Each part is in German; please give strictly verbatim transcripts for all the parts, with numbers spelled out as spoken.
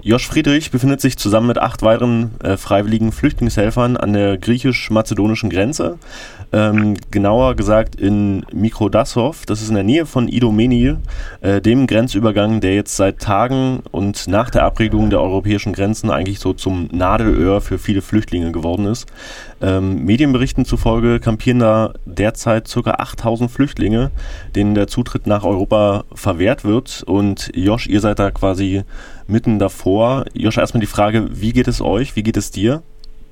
Josh Friedrich befindet sich zusammen mit acht weiteren äh, freiwilligen Flüchtlingshelfern an der griechisch-mazedonischen Grenze. Ähm, genauer gesagt in Mikrodassov, das ist in der Nähe von Idomeni, äh, dem Grenzübergang, der jetzt seit Tagen und nach der Abriegelung der europäischen Grenzen eigentlich so zum Nadelöhr für viele Flüchtlinge geworden ist. Ähm, Medienberichten zufolge kampieren da derzeit ca. achttausend Flüchtlinge, denen der Zutritt nach Europa verwehrt wird. Und Josh, ihr seid da quasi mitten davor. Josh, erstmal die Frage, wie geht es euch, wie geht es dir?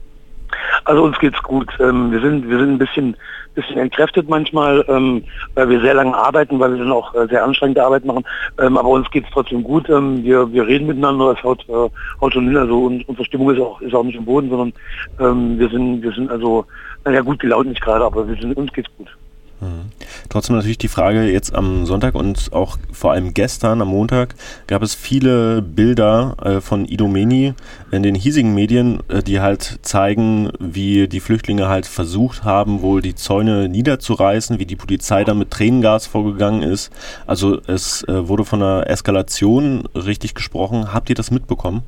Also uns geht's gut. Ähm, wir sind wir sind ein bisschen bisschen entkräftet manchmal, ähm, weil wir sehr lange arbeiten, weil wir dann auch äh, sehr anstrengende Arbeit machen. Ähm, aber uns geht's trotzdem gut. Ähm, wir wir reden miteinander. Es haut äh, haut schon hin. Also und unsere Stimmung ist auch ist auch nicht im Boden, sondern ähm, wir sind wir sind also naja gut gelaunt nicht gerade, aber wir sind uns geht's gut. Mhm. Trotzdem natürlich die Frage, jetzt am Sonntag und auch vor allem gestern am Montag gab es viele Bilder äh, von Idomeni in den hiesigen Medien, äh, die halt zeigen, wie die Flüchtlinge halt versucht haben, wohl die Zäune niederzureißen, wie die Polizei da mit Tränengas vorgegangen ist. Also es äh, wurde von einer Eskalation richtig gesprochen. Habt ihr das mitbekommen?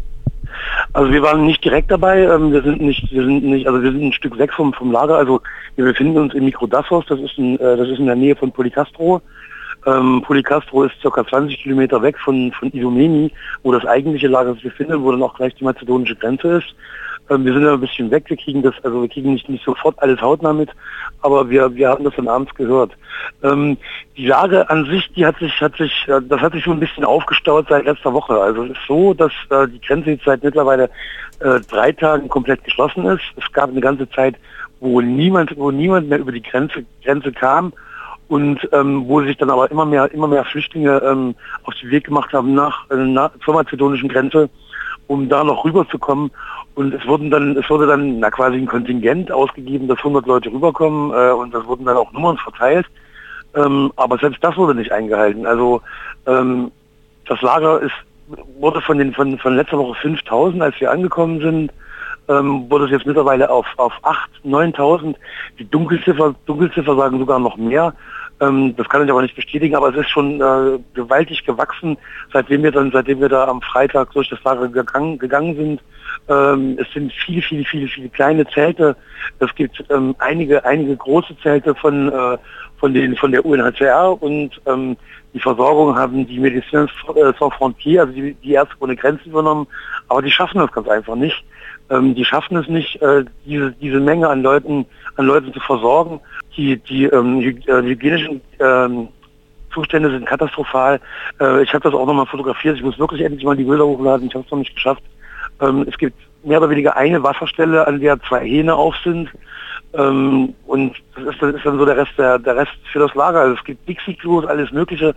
Also wir waren nicht direkt dabei, ähm, wir sind nicht, wir sind nicht, also wir sind ein Stück weg vom, vom Lager, also wir befinden uns in Mikrodassov, das ist in, äh, das ist in der Nähe von Polikastro. Ähm, Polikastro ist ca. zwanzig Kilometer weg von, von Idomeni, wo das eigentliche Lager sich befindet, wo dann auch gleich die mazedonische Grenze ist. Ähm, wir sind ja ein bisschen weg, wir kriegen das, also wir kriegen nicht, nicht sofort alles hautnah mit, aber wir, wir haben das dann abends gehört. Ähm, die Lage an sich, die hat sich, hat sich, äh, das hat sich schon ein bisschen aufgestaut seit letzter Woche. Also es ist so, dass äh, die Grenze jetzt seit mittlerweile äh, drei Tagen komplett geschlossen ist. Es gab eine ganze Zeit, wo niemand, wo niemand mehr über die Grenze, Grenze kam. Und ähm, wo sich dann aber immer mehr, immer mehr Flüchtlinge ähm, auf den Weg gemacht haben nach, äh, nach zur mazedonischen Grenze, um da noch rüberzukommen. Und es wurden dann, es wurde dann na, quasi ein Kontingent ausgegeben, dass hundert Leute rüberkommen äh, und es wurden dann auch Nummern verteilt. Ähm, aber selbst das wurde nicht eingehalten. Also ähm, das Lager ist, wurde von den von, von letzter Woche fünftausend, als wir angekommen sind, ähm, wurde es jetzt mittlerweile auf auf achttausend, neuntausend. Die Dunkelziffer, Dunkelziffer sagen sogar noch mehr. Ähm, das kann ich aber nicht bestätigen, aber es ist schon äh, gewaltig gewachsen, seitdem wir dann, seitdem wir da am Freitag durch das Lager gegangen, gegangen sind. Ähm, es sind viele, viele, viele, viele kleine Zelte. Es gibt ähm, einige, einige große Zelte von äh, von den von der U N H C R und ähm, die Versorgung haben die Médecins Sans Frontières, also die, die Ärzte ohne Grenzen übernommen, aber die schaffen das ganz einfach nicht. Ähm, die schaffen es nicht, äh, diese diese Menge an Leuten an Leuten zu versorgen. Die die ähm, hygienischen ähm, Zustände sind katastrophal. Äh, ich habe das auch nochmal fotografiert. Ich muss wirklich endlich mal die Bilder hochladen. Ich habe es noch nicht geschafft. Ähm, es gibt mehr oder weniger eine Wasserstelle, an der zwei Hähne auf sind. Ähm, und das ist, das ist dann so der Rest der, der Rest für das Lager. Also es gibt Dixie-Klos, alles Mögliche.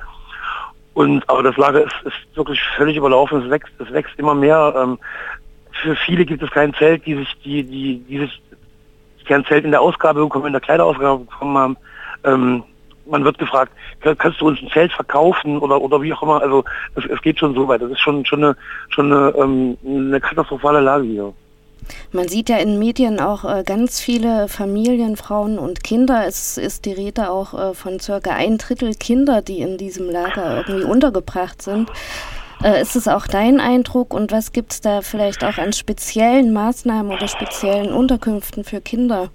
Und aber das Lager ist, ist wirklich völlig überlaufen. Es wächst, es wächst immer mehr. Ähm, für viele gibt es kein Zelt, die sich, die, die, die sich kein Zelt in der Ausgabe bekommen, in der Kleiderausgabe bekommen haben. Ähm, man wird gefragt, kannst du uns ein Zelt verkaufen oder oder wie auch immer. Also es, es geht schon so weit. Das ist schon schon eine schon eine, ähm, eine katastrophale Lage hier. Man sieht ja in Medien auch äh, ganz viele Familien, Frauen und Kinder. Es ist die Rede auch äh, von circa ein Drittel Kinder, die in diesem Lager irgendwie untergebracht sind. Äh, ist es auch dein Eindruck und was gibt es da vielleicht auch an speziellen Maßnahmen oder speziellen Unterkünften für Kinder?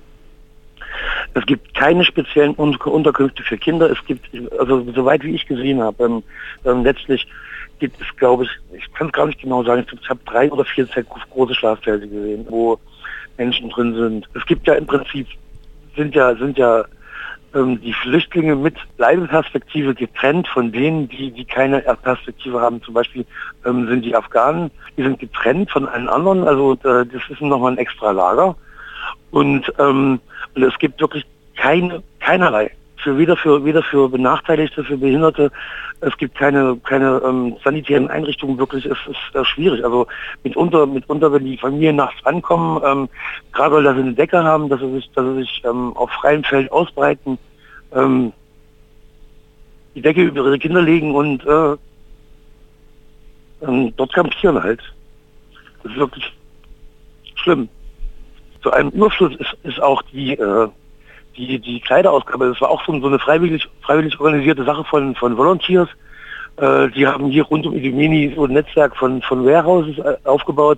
Es gibt keine speziellen Unterkünfte für Kinder. Es gibt, also soweit wie ich gesehen habe, ähm, ähm, letztlich gibt es, glaube ich, ich kann es gar nicht genau sagen, ich habe drei oder vier große Schlafzelte gesehen, wo Menschen drin sind. Es gibt ja im Prinzip, sind ja, sind ja ähm, die Flüchtlinge mit Bleibeperspektive getrennt von denen, die, die keine Perspektive haben. Zum Beispiel ähm, sind die Afghanen, die sind getrennt von allen anderen, also äh, das ist nochmal ein extra Lager. Und, ähm, und es gibt wirklich keine, keinerlei, für weder für weder für Benachteiligte, für Behinderte, es gibt keine keine ähm, sanitären Einrichtungen, wirklich, es ist äh, schwierig. Also mitunter, mitunter, wenn die Familien nachts ankommen, ähm, gerade weil da sie eine Decke haben, dass sie sich, dass sie sich ähm, auf freiem Feld ausbreiten, ähm, die Decke über ihre Kinder legen und äh, ähm, dort kampieren halt. Das ist wirklich schlimm. Zu einem Überfluss ist, ist auch die, äh, die, die Kleiderausgabe. Das war auch so, so eine freiwillig, freiwillig organisierte Sache von, von Volunteers. Äh, die haben hier rund um Idomeni so ein Netzwerk von, von Warehouses äh, aufgebaut,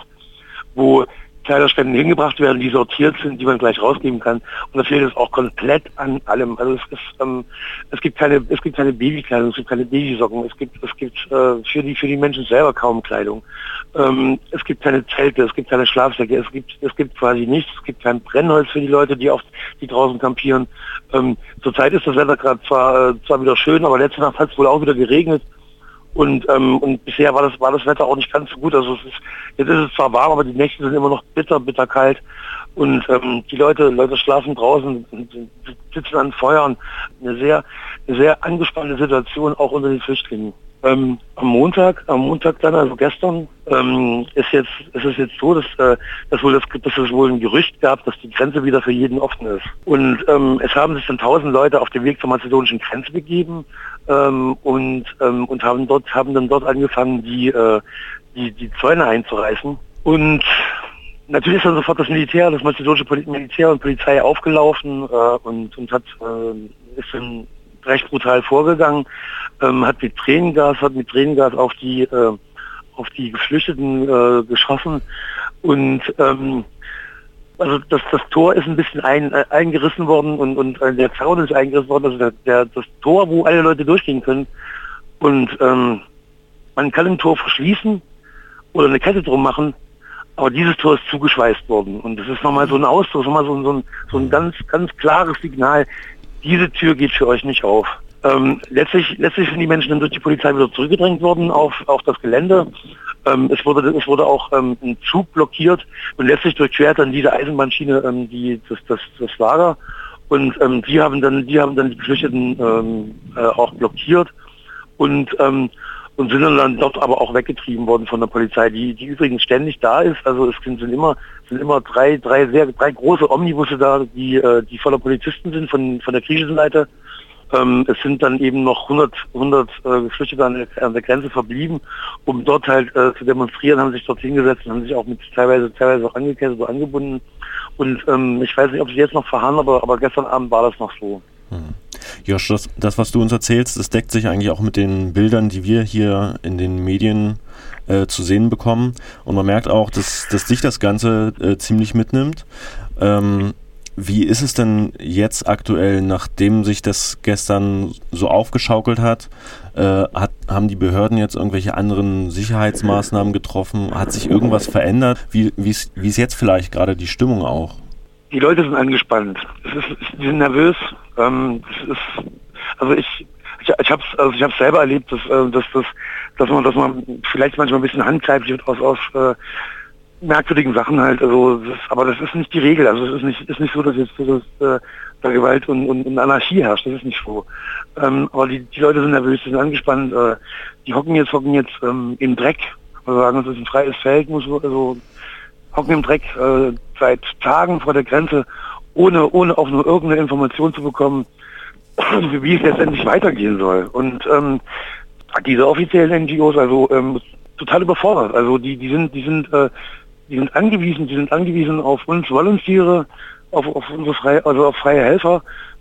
wo Kleiderspenden hingebracht werden, die sortiert sind, die man gleich rausgeben kann. Und da fehlt es auch komplett an allem. Also es, ist, ähm, es gibt keine, es gibt keine Babykleidung, es gibt keine Babysocken, es gibt, es gibt äh, für die für die Menschen selber kaum Kleidung. Ähm, es gibt keine Zelte, es gibt keine Schlafsäcke, es gibt es gibt quasi nichts, es gibt kein Brennholz für die Leute, die auf die draußen campieren. Ähm, zurzeit ist das Wetter gerade zwar äh, zwar wieder schön, aber letzte Nacht hat es wohl auch wieder geregnet. Und, ähm, und bisher war das, war das Wetter auch nicht ganz so gut. Also es ist, jetzt ist es zwar warm, aber die Nächte sind immer noch bitter, bitter kalt. Und ähm, die Leute, Leute schlafen draußen und sitzen an Feuern. Eine sehr, eine sehr angespannte Situation auch unter den Flüchtlingen. Ähm, am Montag, am Montag dann, also gestern, ähm, ist jetzt, ist es jetzt so, dass, äh, dass, wohl das, dass es wohl ein Gerücht gab, dass die Grenze wieder für jeden offen ist. Und ähm, es haben sich dann tausend Leute auf den Weg zur mazedonischen Grenze begeben ähm, und ähm, und haben dort, haben dann dort angefangen, die äh, die die Zäune einzureißen. Und natürlich ist dann sofort das Militär, das mazedonische Militär und Polizei aufgelaufen äh, und und hat äh, ist dann recht brutal vorgegangen. Ähm, hat mit Tränengas, hat mit Tränengas auf die äh, auf die Geflüchteten äh, geschossen und ähm, also das das Tor ist ein bisschen ein, äh, eingerissen worden und und äh, der Zaun ist eingerissen worden, also der, der das Tor, wo alle Leute durchgehen können und ähm, man kann ein Tor verschließen oder eine Kette drum machen, aber dieses Tor ist zugeschweißt worden und das ist nochmal so ein Ausdruck, nochmal so, so ein so ein ganz ganz klares Signal, diese Tür geht für euch nicht auf. Ähm, letztlich, letztlich sind die Menschen dann durch die Polizei wieder zurückgedrängt worden auf, auf das Gelände. Ähm, es wurde, es wurde auch ähm, ein Zug blockiert und letztlich durchquert dann diese Eisenbahnschiene ähm, die, das, das, das Lager und ähm, die haben dann, die haben dann die Geflüchteten ähm, äh, auch blockiert und ähm, und sind dann dort aber auch weggetrieben worden von der Polizei, die, die übrigens ständig da ist. Also es sind, sind immer, sind immer drei, drei sehr, drei große Omnibusse da, die, äh, die voller Polizisten sind von, von der griechischen Seite. Ähm, es sind dann eben noch hundert, hundert äh, Geflüchtete an der, an der Grenze verblieben, um dort halt äh, zu demonstrieren, haben sich dort hingesetzt und haben sich auch mit teilweise, teilweise auch angekettet oder angebunden. Und ähm, ich weiß nicht, ob sie jetzt noch verharren, aber, aber gestern Abend war das noch so. Hm. Josh, das, das, was du uns erzählst, das deckt sich eigentlich auch mit den Bildern, die wir hier in den Medien äh, zu sehen bekommen. Und man merkt auch, dass, dass dich das Ganze äh, ziemlich mitnimmt. Ähm, wie ist es denn jetzt aktuell, nachdem sich das gestern so aufgeschaukelt hat? Äh, hat haben die Behörden jetzt irgendwelche anderen Sicherheitsmaßnahmen getroffen? Hat sich irgendwas verändert? Wie, wie ist, wie ist jetzt vielleicht gerade die Stimmung auch? Die Leute sind angespannt. Es ist, die sind nervös. Ähm, es ist, also ich, ich, ich habe es, also ich habe selber erlebt, dass, äh, dass, dass, dass man, dass man vielleicht manchmal ein bisschen handgreiflich wird aus, aus äh, merkwürdigen Sachen halt. Also, das, aber das ist nicht die Regel. Also es ist nicht, ist nicht so, dass jetzt so, dass, äh, da Gewalt und, und, und Anarchie herrscht. Das ist nicht so. Ähm, aber die, die Leute sind nervös, die sind angespannt. Äh, die hocken jetzt, hocken jetzt ähm, im Dreck. Also sagen, es ist ein freies Feld, muss also hocken im Dreck äh, seit Tagen vor der Grenze, ohne ohne auch nur irgendeine Information zu bekommen, wie es letztendlich weitergehen soll. Und ähm, diese offiziellen N G Os, also ähm, total überfordert. Also die die sind die sind äh, die sind angewiesen, die sind angewiesen auf uns Volunteere, auf auf unsere freie, also auf freie Helfer,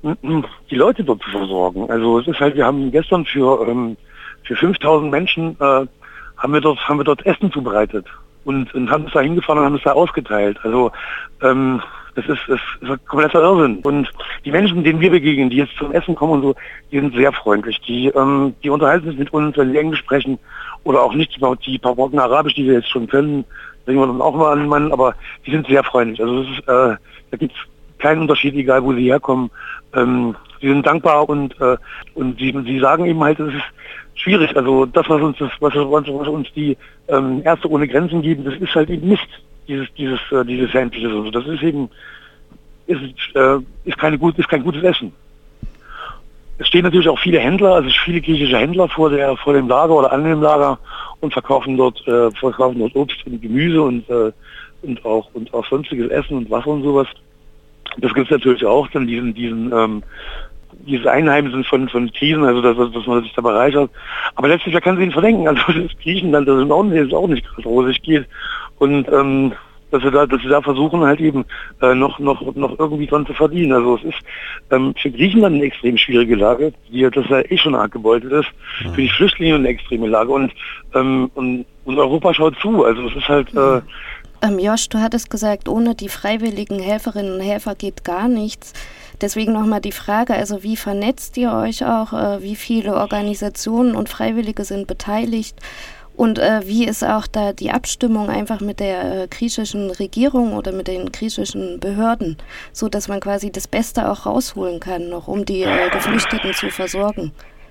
die Leute dort zu versorgen. Also es ist halt, wir haben gestern für ähm, für fünftausend Menschen äh, haben wir dort haben wir dort Essen zubereitet. Und, und haben es da hingefahren und haben es da ausgeteilt. Also ähm, das ist, das ist ein kompletter Irrsinn. Und die Menschen, denen wir begegnen, die jetzt zum Essen kommen und so, die sind sehr freundlich. Die, ähm, die unterhalten sich mit uns, wenn sie Englisch sprechen oder auch nicht über die paar Worte Arabisch, die wir jetzt schon können, bringen wir dann auch mal an den Mann, aber die sind sehr freundlich. Also es ist, äh, da gibt es keinen Unterschied, egal wo sie herkommen. Ähm, sie sind dankbar und äh, und sie, sie sagen eben halt, es ist schwierig. Also das, was uns das, was, was uns die ähm, Ärzte ohne Grenzen geben, das ist halt eben Mist, dieses dieses äh, dieses Sämtliches. Also das ist eben ist äh, ist keine gut ist kein gutes Essen. Es stehen natürlich auch viele Händler, also viele griechische Händler vor der vor dem Lager oder an dem Lager und verkaufen dort äh, verkaufen dort Obst und Gemüse und äh, und auch und auch sonstiges Essen und Wasser und sowas. Das gibt es natürlich auch, dann diesen diesen ähm, dieses Einheimsen von, von Krisen, also dass, dass man sich da bereichert. Aber letztlich, wer kann sich ihn verdenken? Also das Griechenland, das ist auch nicht, das ist auch nicht gerade rosig geht. Und ähm, dass wir da, dass wir da versuchen halt eben äh, noch noch noch irgendwie dran zu verdienen. Also es ist ähm, für Griechenland eine extrem schwierige Lage, die das ja eh schon arg gebeutelt ist, ja. Für die Flüchtlinge eine extreme Lage und ähm, und, und Europa schaut zu. Also es ist halt äh, ähm, Josh, du hattest gesagt, ohne die freiwilligen Helferinnen und Helfer geht gar nichts. Deswegen nochmal die Frage, also wie vernetzt ihr euch auch, äh, wie viele Organisationen und Freiwillige sind beteiligt und äh, wie ist auch da die Abstimmung einfach mit der äh, griechischen Regierung oder mit den griechischen Behörden, so dass man quasi das Beste auch rausholen kann, noch um die äh, Geflüchteten zu versorgen?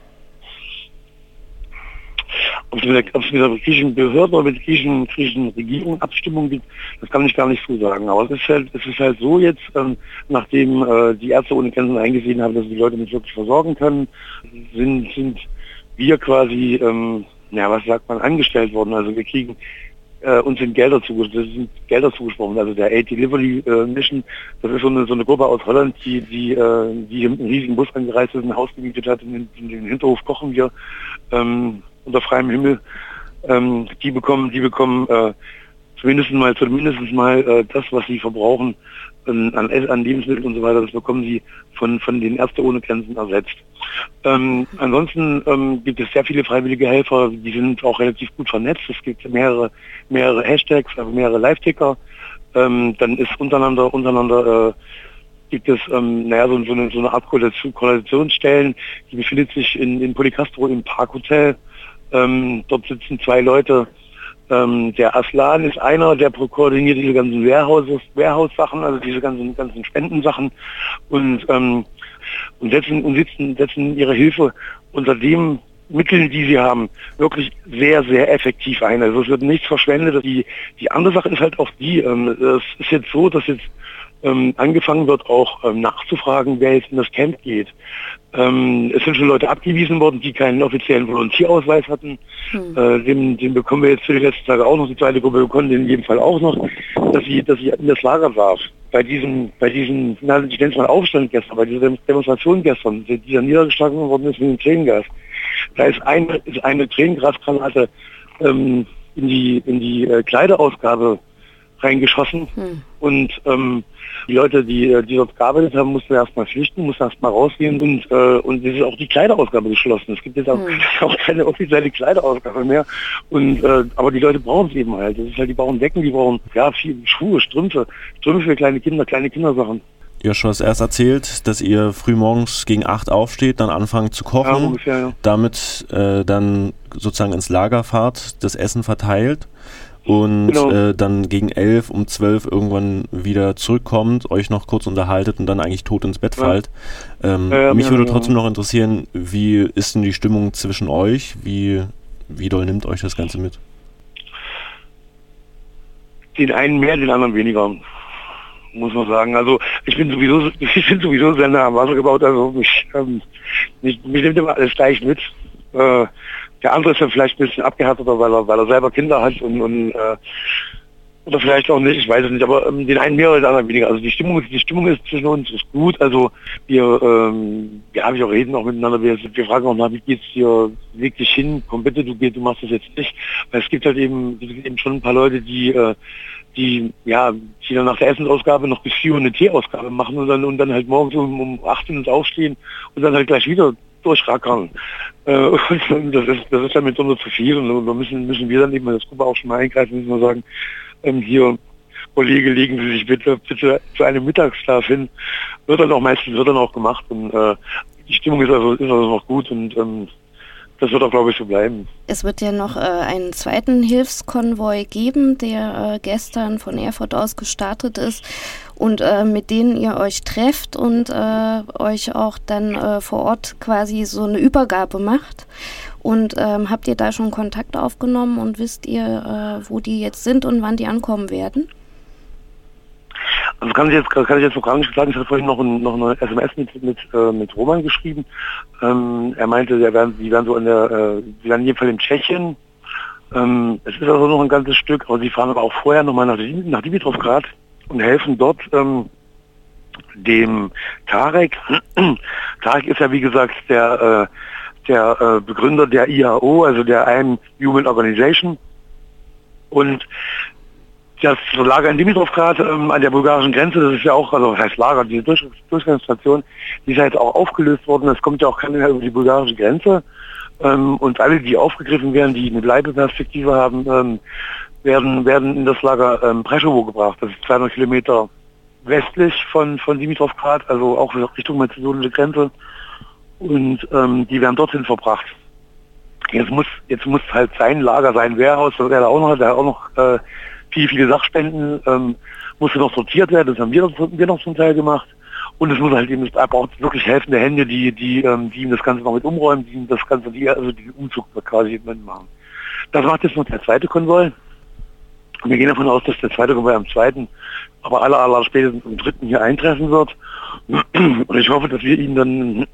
Ob es mit der griechischen Behörden oder mit der griechischen, griechischen Regierung Abstimmung gibt, das kann ich gar nicht so sagen. Aber es ist halt, es ist halt so jetzt, ähm, nachdem äh, die Ärzte ohne Grenzen eingesehen haben, dass sie die Leute nicht wirklich versorgen können, sind, sind wir quasi, ähm, ja, was sagt man, angestellt worden. Also wir kriegen äh, uns sind Gelder zugesprochen, sind Gelder zugesprochen. Also der Aid Delivery äh, Mission, das ist so eine, so eine Gruppe aus Holland, die, die, äh, die mit einem riesigen Bus angereist ist, ein Haus gemietet hat, in den, in den Hinterhof kochen wir. Ähm, unter freiem Himmel, ähm, die bekommen, die bekommen äh, zumindest mal, zumindest mal äh, das, was sie verbrauchen ähm, an, an Lebensmitteln und so weiter, das bekommen sie von von den Ärzte ohne Grenzen ersetzt. Ähm, ansonsten ähm, gibt es sehr viele freiwillige Helfer, die sind auch relativ gut vernetzt. Es gibt mehrere mehrere Hashtags, also mehrere Live-Ticker. Ähm, dann ist untereinander untereinander äh, gibt es ähm, naja, so, so, eine, so eine Art Koordinationsstellen, die befindet sich in, in Polycastro im Parkhotel. Ähm, dort sitzen zwei Leute. Ähm, der Aslan ist einer, der koordiniert diese ganzen Warehouse-Sachen, also diese ganzen ganzen Spendensachen und ähm, und setzen und sitzen, setzen ihre Hilfe unter den Mitteln, die sie haben, wirklich sehr, sehr effektiv ein. Also es wird nichts verschwendet. Die die andere Sache ist halt auch die, ähm, es ist jetzt so, dass jetzt ähm, angefangen wird, auch ähm, nachzufragen, wer jetzt in das Camp geht. Ähm, es sind schon Leute abgewiesen worden, die keinen offiziellen Volontierausweis hatten. Hm. Äh, den, den bekommen wir jetzt für die letzten Tage auch noch. Die zweite Gruppe bekommen den in jedem Fall auch noch, dass sie, dass sie in das Lager darf. Bei diesem, bei diesem, na, ich nenne es mal Aufstand gestern, bei dieser Demonstration gestern, die da niedergeschlagen worden ist mit dem Tränengas. Da ist eine, ist eine Tränengasgranate ähm, in die, in die äh, Kleiderausgabe reingeschossen hm. und ähm, die Leute, die, die dort gearbeitet haben, mussten erstmal flüchten, mussten erstmal rausgehen und äh, und es ist auch die Kleiderausgabe geschlossen. Es gibt jetzt auch, hm. auch keine offizielle Kleiderausgabe mehr. Und äh, aber die Leute brauchen es eben halt. Das ist halt, die brauchen Decken, die brauchen ja viel Schuhe, Strümpfe, Strümpfe für kleine Kinder, kleine Kindersachen. Ihr habt schon was erst erzählt, dass ihr frühmorgens gegen acht aufsteht, dann anfangt zu kochen, ja, ungefähr, ja. damit äh, dann sozusagen ins Lager fahrt, das Essen verteilt. Und genau. äh, dann gegen elf, um zwölf irgendwann wieder zurückkommt, euch noch kurz unterhaltet und dann eigentlich tot ins Bett ja. fallt. Ähm, ja, ja, mich ja, würde ja. trotzdem noch interessieren, wie ist denn die Stimmung zwischen euch? Wie, wie doll nimmt euch das Ganze mit? Den einen mehr, den anderen weniger, muss man sagen. Also ich bin sowieso ich bin sowieso sehr nah am Wasser gebaut, also mich, ähm, mich, mich nimmt immer alles gleich mit. Äh, Der andere ist dann vielleicht ein bisschen abgehärteter, weil er, weil er selber Kinder hat und, und äh, oder vielleicht auch nicht, ich weiß es nicht, aber ähm, den einen mehr oder den anderen weniger. Also die Stimmung, die Stimmung ist zwischen uns ist gut. Also wir, ähm, ja, wir reden auch miteinander. Wir, wir fragen auch nach, wie geht's dir, leg dich hin, komm bitte, du gehst, du machst das jetzt nicht. Weil es gibt halt eben, es gibt eben schon ein paar Leute, die, äh, die, ja, die dann nach der Essensausgabe noch bis vier Uhr eine Teeausgabe machen und dann und dann halt morgens um, um acht Uhr aufstehen und dann halt gleich wieder durchrackern. Äh, und das ist, das ist dann mitunter zu viel und da müssen, müssen wir dann eben als Gruppe auch schon mal eingreifen, müssen wir sagen, ähm, hier, Kollege, legen Sie sich bitte, bitte zu einem Mittagsschlaf hin. Wird dann auch meistens, wird dann auch gemacht und äh, die Stimmung ist also, ist also noch gut und ähm, das wird auch, glaube ich, so bleiben. Es wird ja noch äh, einen zweiten Hilfskonvoi geben, der äh, gestern von Erfurt aus gestartet ist und äh, mit denen ihr euch trefft und äh, euch auch dann äh, vor Ort quasi so eine Übergabe macht. Und ähm, habt ihr da schon Kontakt aufgenommen und wisst ihr, äh, wo die jetzt sind und wann die ankommen werden? Also kann ich jetzt kann ich jetzt noch gar nicht sagen. Ich hatte vorhin noch, ein, noch eine S M S mit mit, äh, mit Roman geschrieben. Ähm, er meinte, die werden, die werden so in der, äh, die werden in jedem Fall in Tschechien. Ähm, es ist also noch ein ganzes Stück, aber sie fahren aber auch vorher nochmal nach, nach Dimitrovgrad und helfen dort ähm, dem Tarek. Tarek ist ja wie gesagt der äh, der äh, Begründer der I H O, also der I A M Human Organization. Und Das Lager in Dimitrovgrad ähm, an der bulgarischen Grenze, das ist ja auch, also was heißt Lager, diese Durch Durchgangsstation, die ist ja jetzt auch aufgelöst worden, es kommt ja auch keiner mehr über die bulgarische Grenze. Ähm, und alle, die aufgegriffen werden, die eine Bleibeperspektive haben, ähm, werden, werden in das Lager ähm, Prešovo gebracht. Das ist zweihundert Kilometer westlich von, von Dimitrovgrad, also auch Richtung mazedonische Grenze. Und ähm, die werden dorthin verbracht. Jetzt muss, jetzt muss halt sein Lager, sein Wehrhaus, das er da auch noch hat, der hat auch noch äh, viele, viele Sachspenden, ähm, musste noch sortiert werden, das haben wir, wir noch zum Teil gemacht. Und es muss halt eben, er braucht wirklich helfende Hände, die, die, ähm, die ihm das Ganze noch mit umräumen, die ihm das Ganze, die, also den Umzug quasi mitmachen. Das macht jetzt noch der zweite Konvoi. Wir gehen davon aus, dass der zweite Konvoi am zweiten, aber aller, aller spätestens am dritten hier eintreffen wird. Und ich hoffe, dass wir ihn dann,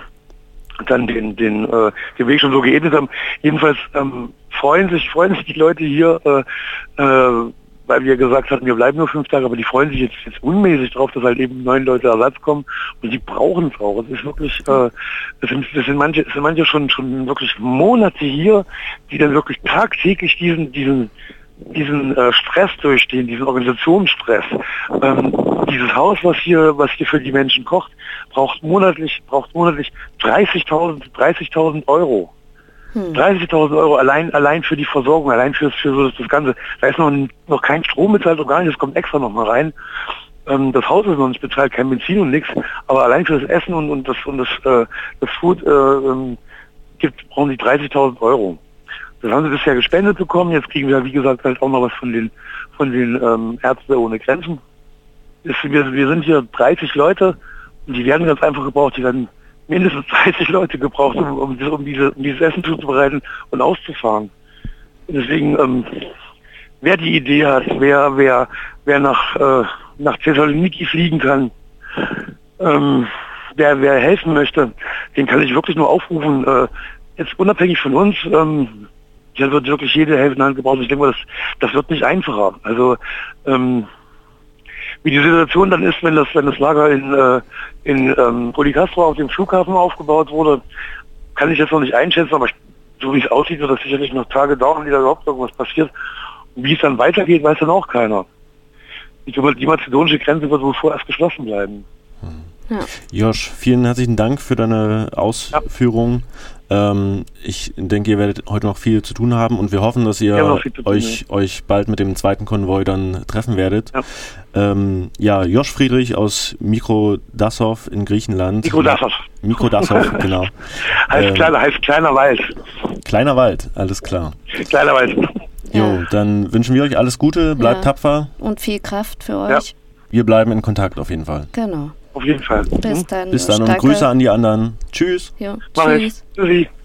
dann den, den, äh, den Weg schon so geebnet haben. Jedenfalls ähm, freuen sich, freuen sich die Leute hier, äh, äh, weil wir gesagt hatten, wir bleiben nur fünf Tage, aber die freuen sich jetzt, jetzt unmäßig drauf, dass halt eben neun Leute Ersatz kommen und die brauchen es auch. Es ist wirklich, äh, es sind, es sind manche, es sind manche schon, schon wirklich Monate hier, die dann wirklich tagtäglich diesen, diesen, diesen äh, Stress durchstehen, diesen Organisationsstress. Ähm, dieses Haus, was hier, was hier für die Menschen kocht, braucht monatlich, braucht monatlich dreißigtausend, dreißigtausend Euro. dreißigtausend Euro allein, allein für die Versorgung, allein für, für so das Ganze. Da ist noch, noch kein Strom bezahlt und gar nicht, das kommt extra noch mal rein. Ähm, das Haus ist noch nicht bezahlt, kein Benzin und nichts, aber allein für das Essen und, und das, und das, äh, das Food, äh, ähm, gibt, brauchen die dreißigtausend Euro. Das haben sie bisher gespendet bekommen, jetzt kriegen wir, wie gesagt, halt auch noch was von den, von den, ähm, Ärzte ohne Grenzen. Ist, wir, wir sind hier dreißig Leute und die werden ganz einfach gebraucht, die werden mindestens dreißig Leute gebraucht, um, um, um, diese, um dieses Essen zuzubereiten und auszufahren. Und deswegen, ähm, wer die Idee hat, wer, wer, wer nach, äh, nach Thessaloniki fliegen kann, ähm, wer, wer helfen möchte, den kann ich wirklich nur aufrufen, äh, jetzt unabhängig von uns, ähm, hier wird wirklich jede helfende Hand gebraucht. Ich denke mal, das, das wird nicht einfacher. Also, ähm, wie die Situation dann ist, wenn das, wenn das Lager in, äh, in ähm, Policastro auf dem Flughafen aufgebaut wurde, kann ich jetzt noch nicht einschätzen, aber so wie es aussieht, wird das sicherlich noch Tage dauern, wie da überhaupt irgendwas passiert. Und wie es dann weitergeht, weiß dann auch keiner. Ich glaube, die mazedonische Grenze wird wohl vorerst geschlossen bleiben. Ja. Josh, vielen herzlichen Dank für deine Ausführungen. Ja. Ähm, ich denke, ihr werdet heute noch viel zu tun haben und wir hoffen, dass ihr tun, euch, ja. euch bald mit dem zweiten Konvoi dann treffen werdet. Ja, ähm, ja Josh Friedrich aus Mikrodasov in Griechenland. Mikrodasov. Mikrodasov, genau. heißt, ähm, kleiner, heißt kleiner Wald. Kleiner Wald, alles klar. Kleiner Wald. Jo, ja. Dann wünschen wir euch alles Gute, bleibt ja. tapfer. Und viel Kraft für euch. Ja. Wir bleiben in Kontakt auf jeden Fall. Genau. Auf jeden Fall. Bis dann. Bis dann und Grüße an die anderen. Tschüss. Jo, tschüss. Tschüssi.